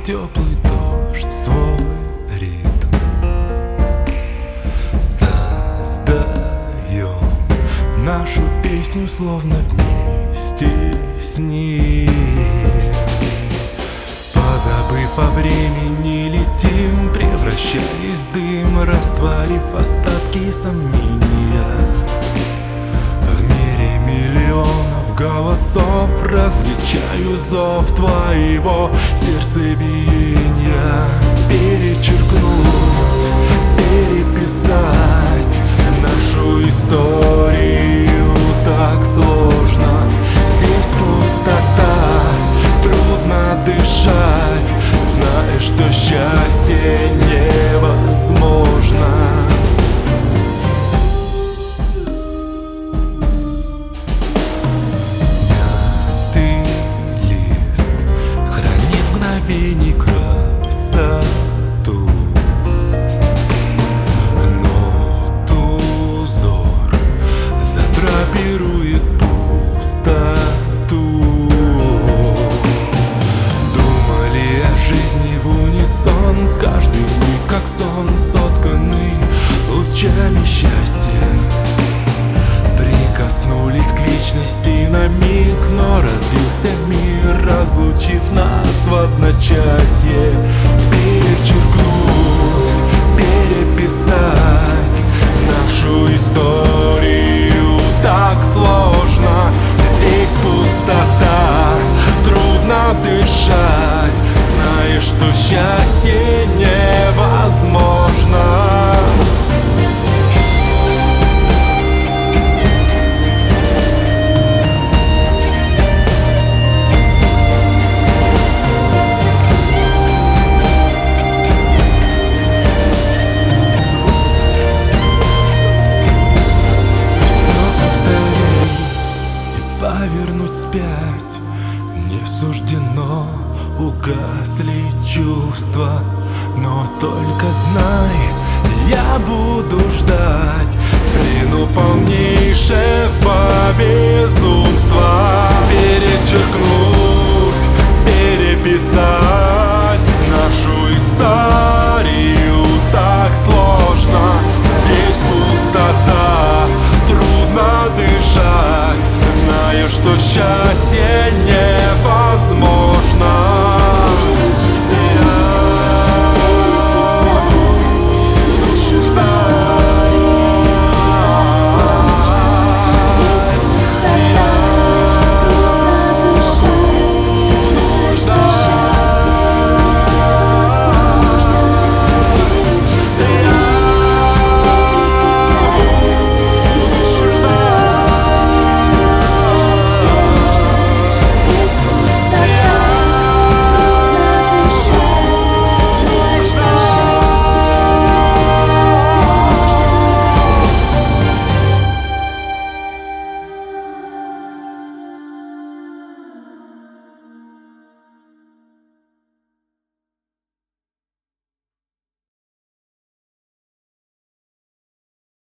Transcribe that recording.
теплый дождь свой ритм создаем нашу песню, словно вместе с ним. Позабыв о времени, летим, превращаясь в дым, растворив остатки сомнения. В мире миллионов голосов различаю зов твоего сердцебиения. Перечеркнуть, переписать нашу историю так сложно. Здесь пустота, трудно дышать, зная, что счастье невозможно. Смятый лист хранит мгновений красоту, но узор задрапирует пустоту. Каждый миг, как сон, сотканный лучами счастья. Прикоснулись к вечности на миг, но разбился мир, разлучив нас в одночасье. Перечеркнуть, переписать нашу историю так сложно. Здесь пустота, трудно дышать, зная, что счастье невозможно. Все повторить и повернуть вспять не суждено. Угасли чувства, но только знай, я буду ждать в плену полнейшей